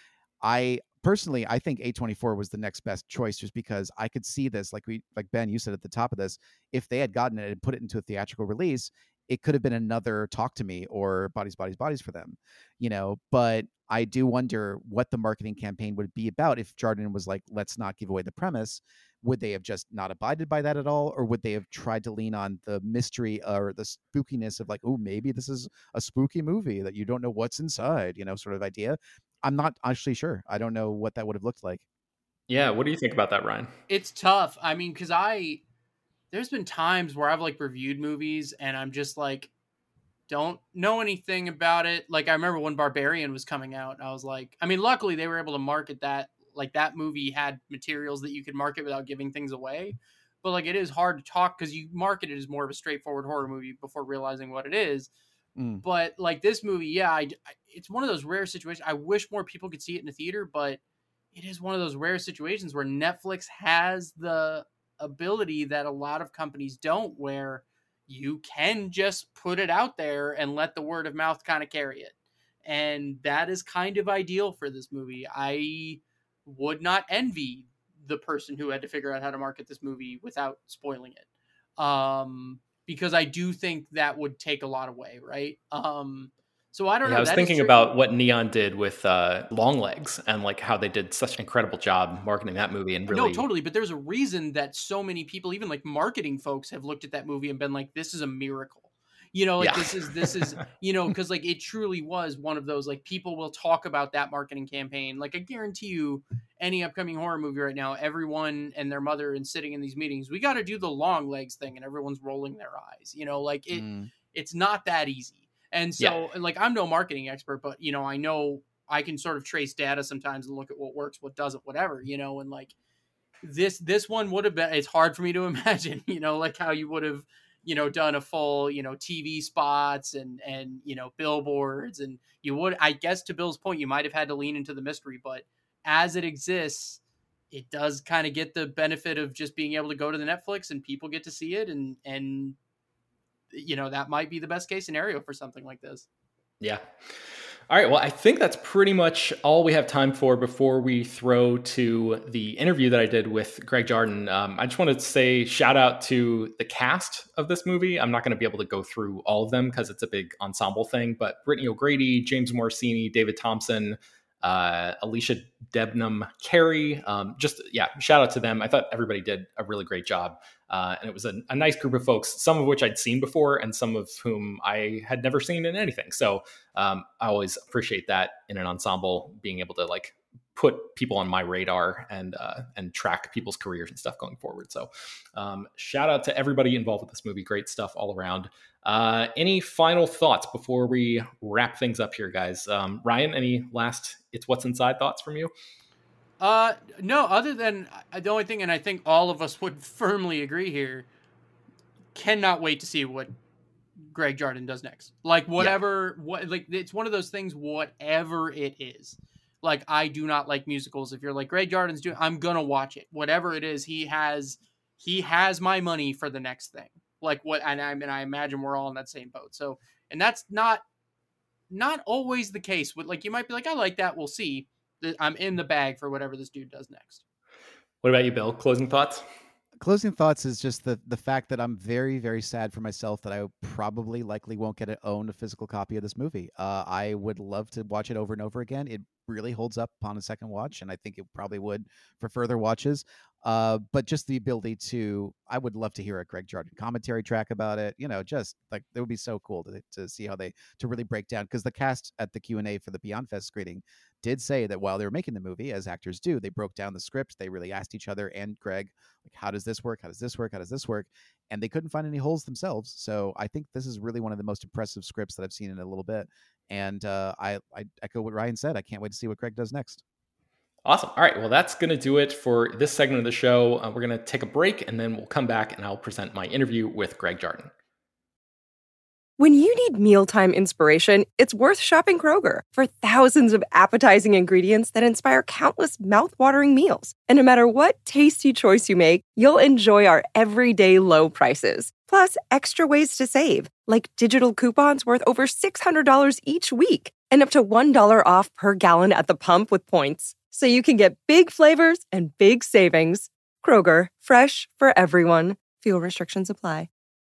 I personally, I think A twenty-four was the next best choice, just because I could see this, like we, like Ben, you said at the top of this, if they had gotten it and put it into a theatrical release, it could have been another Talk to Me or Bodies, Bodies, Bodies for them, you know. But I do wonder what the marketing campaign would be about if Jarden was like, let's not give away the premise. Would they have just not abided by that at all? Or would they have tried to lean on the mystery or the spookiness of like, oh, maybe this is a spooky movie that you don't know what's inside, you know, sort of idea? I'm not actually sure. I don't know what that would have looked like. Yeah. What do you think about that, Ryan? It's tough. I mean, because I, there's been times where I've like reviewed movies and I'm just like, don't know anything about it. Like I remember when Barbarian was coming out, I was like, I mean, luckily they were able to market that. Like that movie had materials that you could market without giving things away. But like, it is hard to talk because you market it as more of a straightforward horror movie before realizing what it is. Mm. But like this movie, yeah, I, I, it's one of those rare situations. I wish more people could see it in the theater, but it is one of those rare situations where Netflix has the ability that a lot of companies don't, where you can just put it out there and let the word of mouth kind of carry it. And that is kind of ideal for this movie. I would not envy the person who had to figure out how to market this movie without spoiling it. Um, because I do think that would take a lot away, right? Um, so I don't Yeah, know. I was That is thinking tricky. about what Neon did with uh, Longlegs and like how they did such an incredible job marketing that movie and really. No, totally. But there's a reason that so many people, even like marketing folks, have looked at that movie and been like, this is a miracle. You know, like Yeah. this is, this is, you know, because like it truly was one of those, like people will talk about that marketing campaign. Like I guarantee you, any upcoming horror movie right now, everyone and their mother and sitting in these meetings, we got to do the long legs thing, and everyone's rolling their eyes. You know, like it, Mm. it's not that easy. And so, like, I'm no marketing expert, but you know, I know I can sort of trace data sometimes and look at what works, what doesn't, whatever. You know, and like this, this one would have been. It's hard for me to imagine. You know, like how you would have, you know, done a full, you know, T V spots and and you know billboards, and you would, I guess, to Bill's point, you might have had to lean into the mystery, but as it exists, it does kind of get the benefit of just being able to go to the Netflix and people get to see it, and and you know that might be the best case scenario for something like this. Yeah. All right. Well, I think that's pretty much all we have time for before we throw to the interview that I did with Greg Jarden. Um, I just wanted to say shout out to the cast of this movie. I'm not going to be able to go through all of them because it's a big ensemble thing, but Brittany O'Grady, James Morosini, David Thompson, uh, Alicia Debnam Carey. Um, just, yeah, shout out to them. I thought everybody did a really great job. Uh, and it was a, a nice group of folks, some of which I'd seen before and some of whom I had never seen in anything. So um, I always appreciate that in an ensemble, being able to like put people on my radar and uh, and track people's careers and stuff going forward. So um, shout out to everybody involved with this movie. Great stuff all around. Uh, any final thoughts before we wrap things up here, guys? Um, Ryan, any last It's What's Inside thoughts from you? Uh, no. Other than uh, the only thing, and I think all of us would firmly agree here. Cannot wait to see what Greg Jardin does next. Like whatever, yeah. what like it's one of those things. Whatever it is, like I do not like musicals. If you're like Greg Jardin's doing, I'm gonna watch it. Whatever it is, he has he has my money for the next thing. Like what, and I mean, I imagine we're all in that same boat. So, and that's not not always the case. With like, you might be like, I like that. We'll see. I'm in the bag for whatever this dude does next. What about you, Bill? Closing thoughts? Closing thoughts is just the the fact that I'm very, very sad for myself that I probably likely won't get to own a physical copy of this movie. Uh, I would love to watch it over and over again. It really holds up upon a second watch, and I think it probably would for further watches. Uh, but just the ability to, I would love to hear a Greg Jardin commentary track about it. You know, just like it would be so cool to to see how they to really break down, because the cast at the Q and A for the Beyond Fest screening did say that while they were making the movie, as actors do, they broke down the script. They really asked each other and Greg, like, how does this work? How does this work? How does this work? And they couldn't find any holes themselves. So I think this is really one of the most impressive scripts that I've seen in a little bit. And uh, I, I echo what Ryan said. I can't wait to see what Greg does next. Awesome. All right. Well, that's going to do it for this segment of the show. Uh, we're going to take a break, and then we'll come back and I'll present my interview with Greg Jardin. When you need mealtime inspiration, it's worth shopping Kroger for thousands of appetizing ingredients that inspire countless mouthwatering meals. And no matter what tasty choice you make, you'll enjoy our everyday low prices. Plus, extra ways to save, like digital coupons worth over six hundred dollars each week and up to one dollar off per gallon at the pump with points. So you can get big flavors and big savings. Kroger, fresh for everyone. Fuel restrictions apply.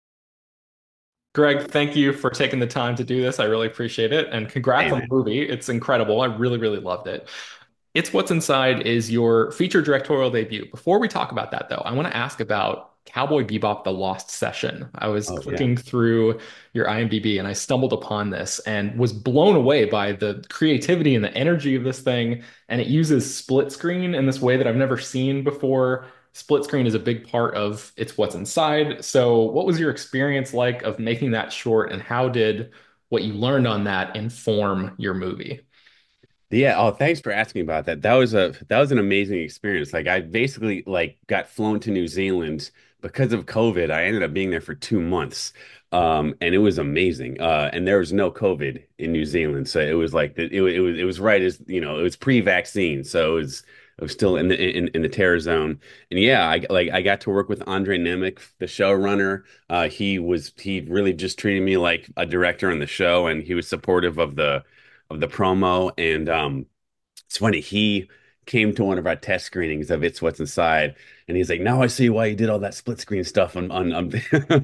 Greg, thank you for taking the time to do this. I really appreciate it. And congrats on the movie. It's incredible. I really, really loved it. It's What's Inside is your feature directorial debut. Before we talk about that, though, I want to ask about Cowboy Bebop: The Lost Session. I was oh, clicking yeah. through your I M D B and I stumbled upon this and was blown away by the creativity and the energy of this thing. And it uses split screen in this way that I've never seen before. Split screen is a big part of It's What's Inside. So what was your experience like of making that short, and how did what you learned on that inform your movie? Yeah. Oh, thanks for asking about that. That was a that was an amazing experience. Like I basically like got flown to New Zealand because of COVID. I ended up being there for two months. Um, and it was amazing. Uh, and there was no COVID in New Zealand. So it was like the, it, it was it was right as, you know, it was pre-vaccine. So it was I was still in the in, in the terror zone. And yeah, I like I got to work with Andre Nemec, the showrunner. Uh, he was he really just treated me like a director on the show, and he was supportive of the of the promo. And um, it's funny, he came to one of our test screenings of It's What's Inside, and he's like, "Now I see why you did all that split screen stuff on on." on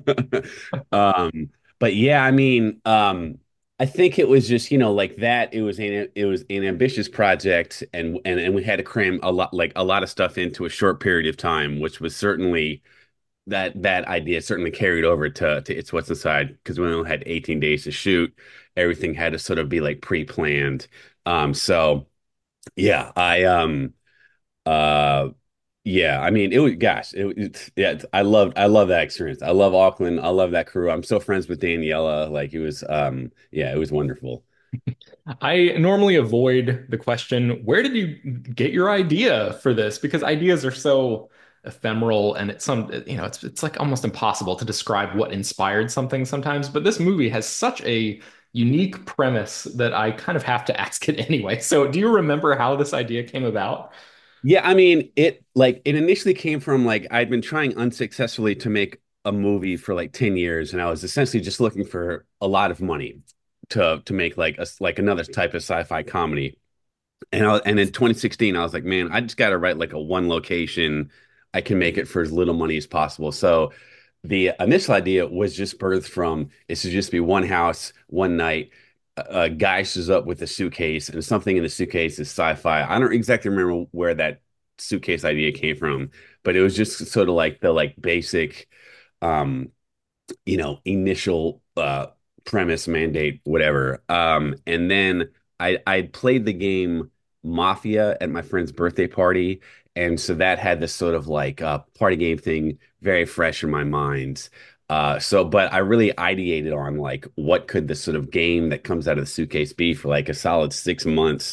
um, but yeah, I mean, um, I think it was just, you know, like that. It was an it was an ambitious project, and and and we had to cram a lot like a lot of stuff into a short period of time, which was certainly that that idea certainly carried over to to It's What's Inside, because we only had eighteen days to shoot. Everything had to sort of be like pre-planned. Um, so yeah, I um uh yeah, I mean, it was, gosh, it, it yeah, I loved I love that experience. I love Auckland. I love that crew. I'm so friends with Daniela. Like it was um yeah, it was wonderful. I normally avoid the question, where did you get your idea for this? Because ideas are so ephemeral, and it's some, you know, it's it's like almost impossible to describe what inspired something sometimes. But this movie has such a unique premise that I kind of have to ask it anyway. So do you remember how this idea came about? Yeah, I mean, it like it initially came from like I'd been trying unsuccessfully to make a movie for like ten years, and I was essentially just looking for a lot of money to to make like a like another type of sci-fi comedy. And I, and in twenty sixteen, I was like, man, I just got to write like a one location. I can make it for as little money as possible. So the initial idea was just birthed from it should just be one house, one night. A, a guy shows up with a suitcase, and something in the suitcase is sci-fi. I don't exactly remember where that suitcase idea came from, but it was just sort of like the like basic, um, you know, initial uh, premise, mandate, whatever. Um, and then I I played the game Mafia at my friend's birthday party, and so that had this sort of like uh, party game thing very fresh in my mind. Uh, so, but I really ideated on like what could the sort of game that comes out of the suitcase be for like a solid six months.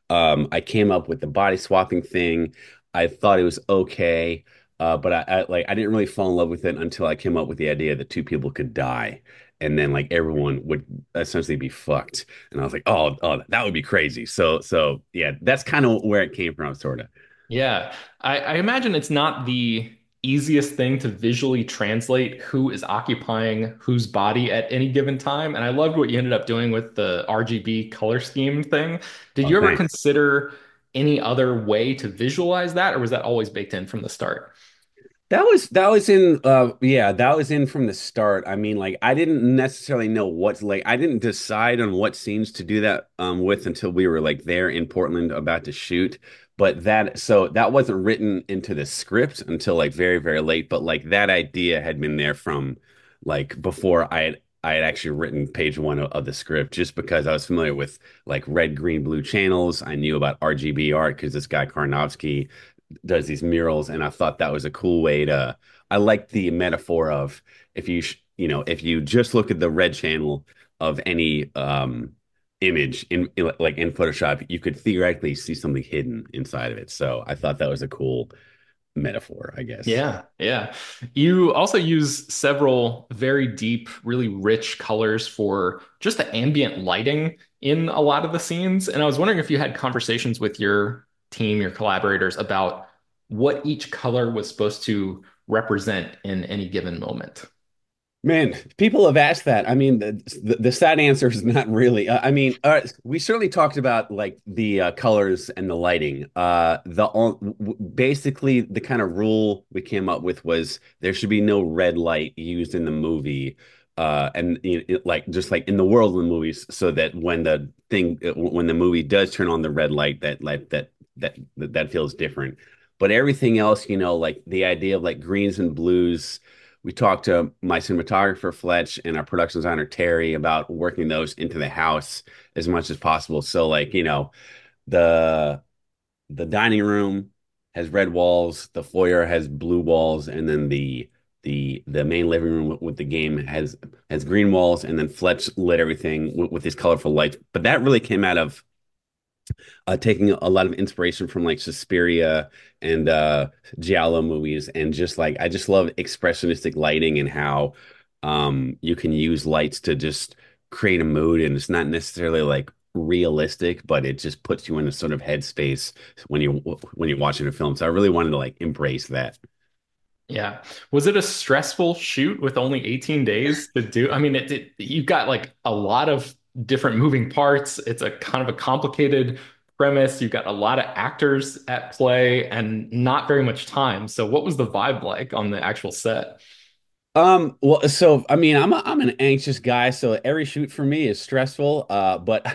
Um, I came up with the body swapping thing. I thought it was okay, uh, but I, I like I didn't really fall in love with it until I came up with the idea that two people could die, and then like everyone would essentially be fucked. And I was like, oh, oh, that would be crazy. So, so yeah, that's kind of where it came from, sort of. Yeah, I, I imagine it's not the easiest thing to visually translate who is occupying whose body at any given time. And I loved what you ended up doing with the R G B color scheme thing. Did Oh, you ever thanks. consider any other way to visualize that, or was that always baked in from the start? That was that was in uh yeah, that was in from the start. I mean, like I didn't necessarily know what like I didn't decide on what scenes to do that um with until we were like there in Portland about to shoot. But that so that wasn't written into the script until like very, very late. But like that idea had been there from like before I had I had actually written page one of, of the script just because I was familiar with like red, green, blue channels. I knew about R G B art because this guy Karnofsky does these murals, and I thought that was a cool way to. I like the metaphor of if you sh- you know if you just look at the red channel of any um image in, in like in Photoshop, you could theoretically see something hidden inside of it. So I thought that was a cool metaphor, I guess. Yeah, yeah. You also use several very deep, really rich colors for just the ambient lighting in a lot of the scenes. And I was wondering if you had conversations with your team, your collaborators about what each color was supposed to represent in any given moment. Man, people have asked that. I mean, the the, the sad answer is not really. Uh, I mean, uh, we certainly talked about like the uh, colors and the lighting. Uh, the on- w- basically the kind of rule we came up with was there should be no red light used in the movie, uh, and you know, it- like just like in the world of the movies, so that when the thing uh, when the movie does turn on the red light, that like that that that that feels different. But everything else, you know, like the idea of like greens and blues, we talked to my cinematographer Fletch and our production designer Terry about working those into the house as much as possible. So like, you know, the the dining room has red walls, the foyer has blue walls, and then the the the main living room with, with the game has has green walls, and then Fletch lit everything with, with these colorful lights. But that really came out of uh, taking a lot of inspiration from like Suspiria and uh, Giallo movies, and just like I just love expressionistic lighting and how um, you can use lights to just create a mood, and it's not necessarily like realistic, but it just puts you in a sort of headspace when you when you're watching a film. So I really wanted to like embrace that. Yeah. Was it a stressful shoot with only eighteen days to do? I mean, it, it you've got like a lot of different moving parts. It's a kind of a complicated premise. You've got a lot of actors at play and not very much time. So what was the vibe like on the actual set? Um, well, so I mean, I'm a, I'm an anxious guy, so every shoot for me is stressful. Uh, but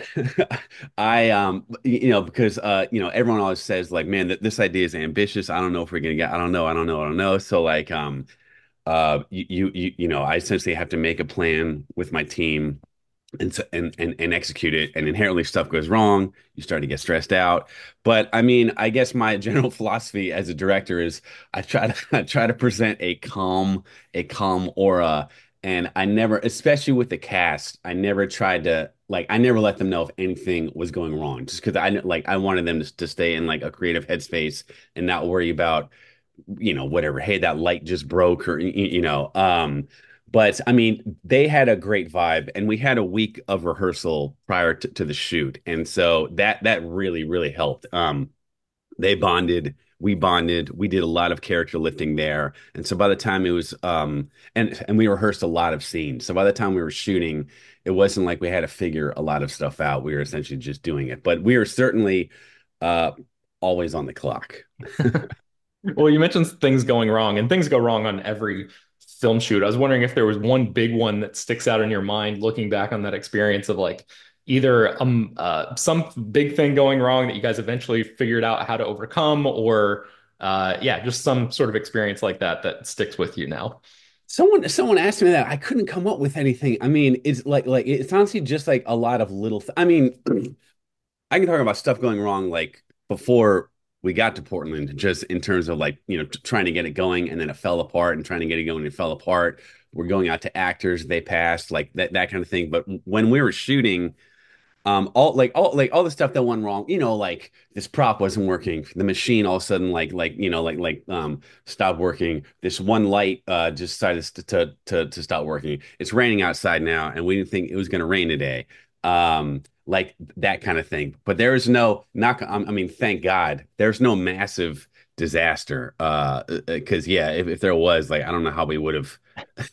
I um, you know, because uh, you know, everyone always says like, man, th this idea is ambitious. I don't know if we're gonna get. I don't know. I don't know. I don't know. So like, um, uh, you you you, you know, I essentially have to make a plan with my team and so and, and and execute it, and inherently stuff goes wrong, you start to get stressed out. But I mean, I guess my general philosophy as a director is I try to I try to present a calm a calm aura, and I never, especially with the cast, I never tried to like I never let them know if anything was going wrong, just because I like I wanted them to, to stay in like a creative headspace and not worry about, you know, whatever, hey, that light just broke, or you, you know. Um but I mean, they had a great vibe, and we had a week of rehearsal prior to, to the shoot, and so that that really really helped. Um, they bonded, we bonded, we did a lot of character lifting there, and so by the time it was, um, and and we rehearsed a lot of scenes. So by the time we were shooting, it wasn't like we had to figure a lot of stuff out. We were essentially just doing it, but we were certainly uh, always on the clock. Well, you mentioned things going wrong, and things go wrong on every film shoot. I was wondering if there was one big one that sticks out in your mind looking back on that experience of like either um uh, some big thing going wrong that you guys eventually figured out how to overcome, or uh yeah, just some sort of experience like that that sticks with you now. Someone someone asked me that. I couldn't come up with anything. I mean, it's like like it's honestly just like a lot of little th I mean, I can talk about stuff going wrong like before we got to Portland, just in terms of like, you know, t- trying to get it going, and then it fell apart, and trying to get it going and it fell apart. We're going out to actors, they passed, like that that kind of thing. But when we were shooting, Um, all like all like all the stuff that went wrong, you know, like this prop wasn't working. The machine all of a sudden like like you know like like um stopped working. This one light uh just decided to to to, to stop working. It's raining outside now, and we didn't think it was going to rain today. Um, like that kind of thing. But there is no not. I mean, thank God, there's no massive disaster. Uh, because yeah, if, if there was, like, I don't know how we would have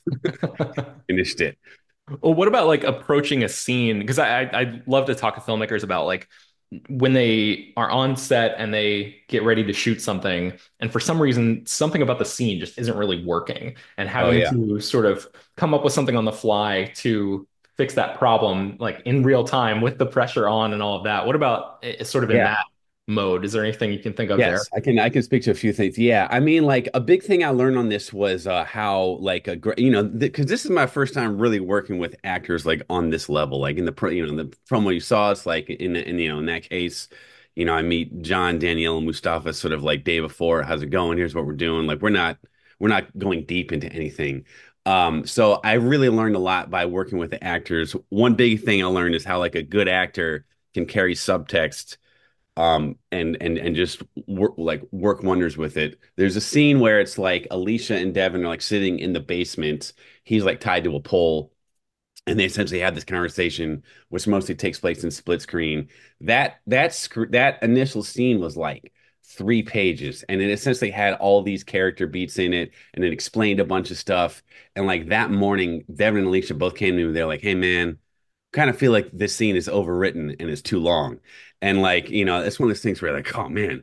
finished it. Well, what about like approaching a scene? Because I, I I love to talk to filmmakers about like when they are on set and they get ready to shoot something, and for some reason something about the scene just isn't really working, and Oh having yeah. to sort of come up with something on the fly to fix that problem, like in real time with the pressure on and all of that. What about eh, sort of in Yeah. that mode? Is there anything you can think of there? Yes, I can I can speak to a few things. Yeah, I mean, like a big thing I learned on this was uh how like a great, you know, because this is my first time really working with actors like on this level, like in the pro, you know, the from what you saw, it's like in the, in you know, in that case, you know, I meet John, Danielle, and Mustafa sort of like day before, how's it going? Here's what we're doing. Like we're not we're not going deep into anything. Um, so I really learned a lot by working with the actors. One big thing I learned is how like a good actor can carry subtext um and and and just work like work wonders with it. There's a scene where it's like Alicia and Devin are like sitting in the basement. He's like tied to a pole, and they essentially have this conversation, which mostly takes place in split screen. That that sc- that initial scene was like three pages, and it essentially had all these character beats in it, and it explained a bunch of stuff. And like that morning, Devin and Alicia both came to me. They're like, "Hey, man, kind of feel like this scene is overwritten and it's too long." And like, you know, it's one of those things where you're like, oh man.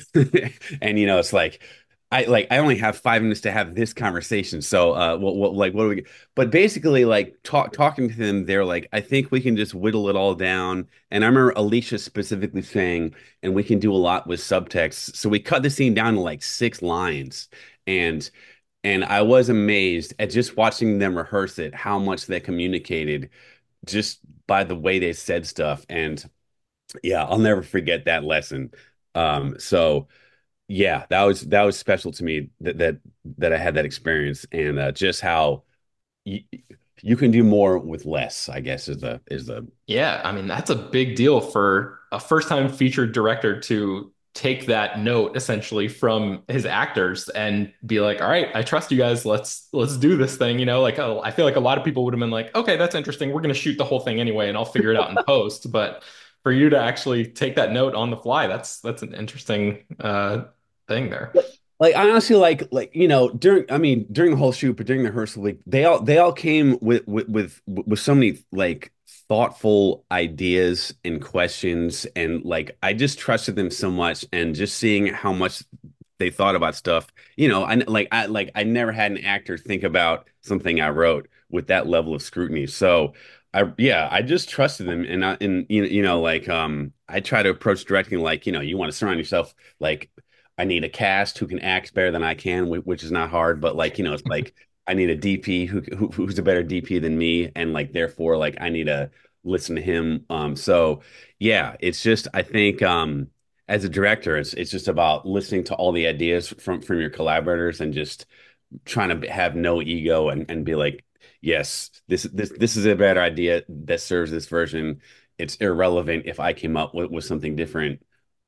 And you know, it's like I like I only have five minutes to have this conversation. So uh what what like what do we but basically like talk talking to them, they're like, I think we can just whittle it all down. And I remember Alicia specifically saying, and we can do a lot with subtext. So we cut the scene down to like six lines. And and I was amazed at just watching them rehearse it, how much they communicated just by the way they said stuff. And yeah, I'll never forget that lesson. Um, so yeah, that was that was special to me that that that I had that experience, and uh, just how you, you can do more with less, I guess is the is the Yeah, I mean, that's a big deal for a first-time featured director to take that note essentially from his actors and be like, "All right, I trust you guys. Let's let's do this thing." You know, like oh, I feel like a lot of people would have been like, "Okay, that's interesting. We're going to shoot the whole thing anyway, and I'll figure it out in post." But for you to actually take that note on the fly, that's that's an interesting uh thing there. like I honestly like like you know during I mean during the whole shoot, but during the rehearsal week, they all they all came with with with with so many like thoughtful ideas and questions, and like I just trusted them so much, and just seeing how much they thought about stuff. You know, I like I like I never had an actor think about something I wrote with that level of scrutiny. So I yeah, I just trusted them, and I and you you know like um I try to approach directing like you know you want to surround yourself like I need a cast who can act better than I can, wh- which is not hard, but like, you know, it's like I need a D P who, who who's a better D P than me, and like therefore like I need to listen to him. Um, so yeah, it's just I think um as a director, it's it's just about listening to all the ideas from from your collaborators and just trying to have no ego and and be like, yes, this this this is a better idea that serves this version. It's irrelevant if I came up with, with something different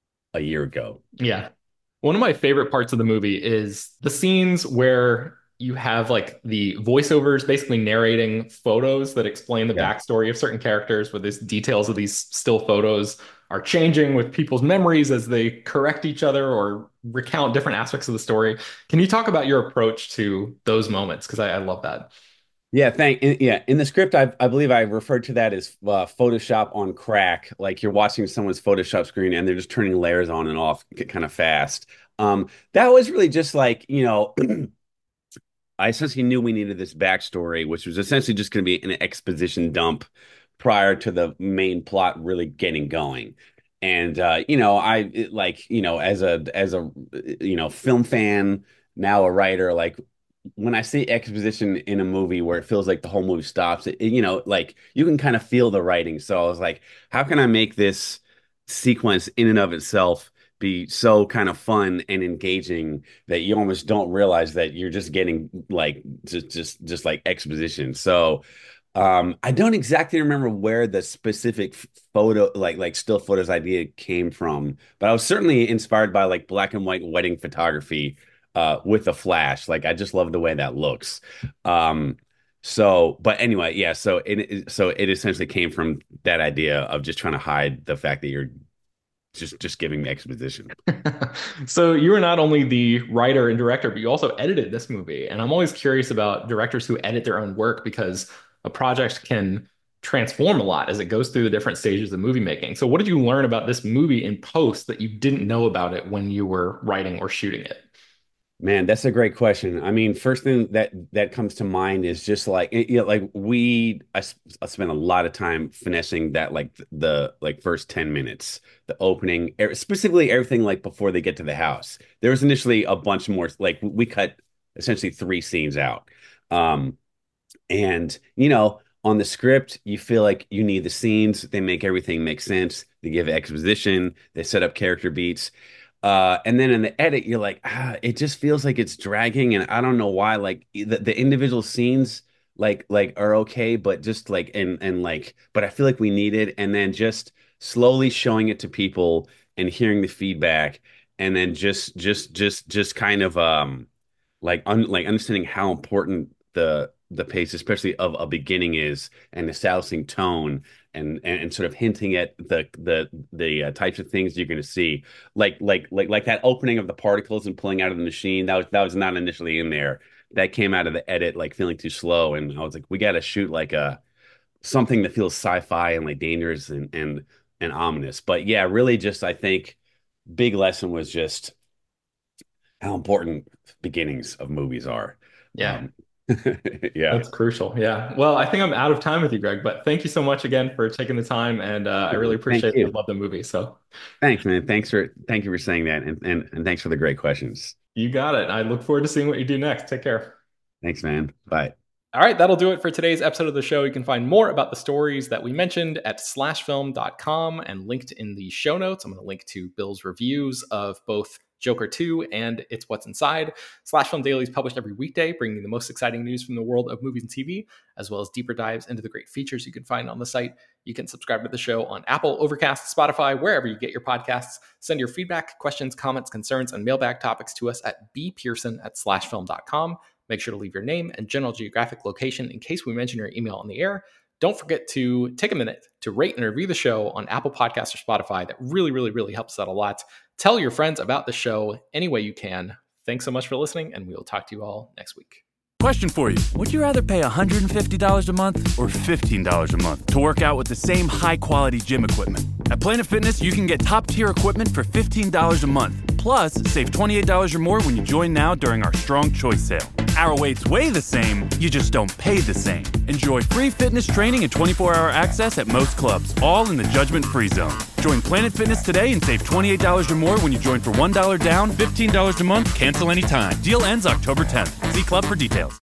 a year ago. Yeah. One of my favorite parts of the movie is the scenes where you have like the voiceovers basically narrating photos that explain the Yeah. backstory of certain characters, where these details of these still photos are changing with people's memories as they correct each other or recount different aspects of the story. Can you talk about your approach to those moments? Because I, I love that. Yeah, thank in- yeah. In the script, I I believe I referred to that as uh, Photoshop on crack. Like you're watching someone's Photoshop screen and they're just turning layers on and off kind of fast. Um, that was really just like, you know, I essentially knew we needed this backstory, which was essentially just going to be an exposition dump prior to the main plot really getting going. And uh, you know, I it, like, you know, as a as a you know, film fan, now a writer, like when I see exposition in a movie where it feels like the whole movie stops, it, it- you know, like you can kind of feel the writing. So I was like, how can I make this sequence in and of itself be so kind of fun and engaging that you almost don't realize that you're just getting like just just just like exposition. So Um, I don't exactly remember where the specific f- photo, like like still photos idea came from, but I was certainly inspired by like black and white wedding photography uh, with a flash. Like I just love the way that looks. Um, so, but anyway, yeah. So it so it essentially came from that idea of just trying to hide the fact that you're just just giving the exposition. So you were not only the writer and director, but you also edited this movie. And I'm always curious about directors who edit their own work because a project can transform a lot as it goes through the different stages of movie making. So what did you learn about this movie in post that you didn't know about it when you were writing or shooting it? Man, that's a great question. I mean, first thing that that comes to mind is just like you know, like we I, s- I spent a lot of time finessing that like th- the like first ten minutes, the opening, er, specifically everything like before they get to the house. There was initially a bunch more like we cut essentially three scenes out. Um, and you know, on the script, you feel like you need the scenes. They make everything make sense. They give exposition. They set up character beats. Uh, and then in the edit, you're like, ah, it just feels like it's dragging, and I don't know why. Like the, the individual scenes, like like are okay, but just like and and like, but I feel like we need it, and then just slowly showing it to people and hearing the feedback, and then just just just just kind of um like un, like understanding how important the the pace, especially of a beginning, is, and establishing tone and and, and sort of hinting at the the the uh, types of things you're going to see, like like like like that opening of the particles and pulling out of the machine. That was that was not initially in there. That came out of the edit, like feeling too slow, and I was like, we got to shoot like a something that feels sci-fi and like dangerous and and and ominous. But yeah, really, just I think big lesson was just how important beginnings of movies are. Yeah. Um, yeah. That's crucial. Yeah. Well, I think I'm out of time with you, Greg, but thank you so much again for taking the time. And uh, I really Thank appreciate it. I you. love the movie. So Thanks, man. Thanks for thank you for saying that, and and and thanks for the great questions. you got it. I look forward to seeing what you do next. Take care. Thanks, man. Bye. All right, that'll do it for today's episode of the show. You can find more about the stories that we mentioned at slash film dot com and linked in the show notes. I'm going to link to Bill's reviews of both Joker two and It's What's Inside. Slash Film Daily is published every weekday, bringing you the most exciting news from the world of movies and T V, as well as deeper dives into the great features you can find on the site. You can subscribe to the show on Apple, Overcast, Spotify, wherever you get your podcasts. Send your feedback, questions, comments, concerns, and mailbag topics to us at bpearson at slash film dot com. Make sure to leave your name and general geographic location in case we mention your email on the air. Don't forget to take a minute to rate and review the show on Apple Podcasts or Spotify. That really, really, really helps out a lot. Tell your friends about the show any way you can. Thanks so much for listening, and we will talk to you all next week. Question for you. Would you rather pay one hundred fifty dollars a month or fifteen dollars a month to work out with the same high-quality gym equipment? At Planet Fitness, you can get top-tier equipment for fifteen dollars a month. Plus, save twenty-eight dollars or more when you join now during our Strong Choice sale. Our weights weigh the same, you just don't pay the same. Enjoy free fitness training and twenty-four hour access at most clubs, all in the judgment-free zone. Join Planet Fitness today and save twenty-eight dollars or more when you join for one dollar down, fifteen dollars a month, cancel anytime. Deal ends October tenth. See club for details.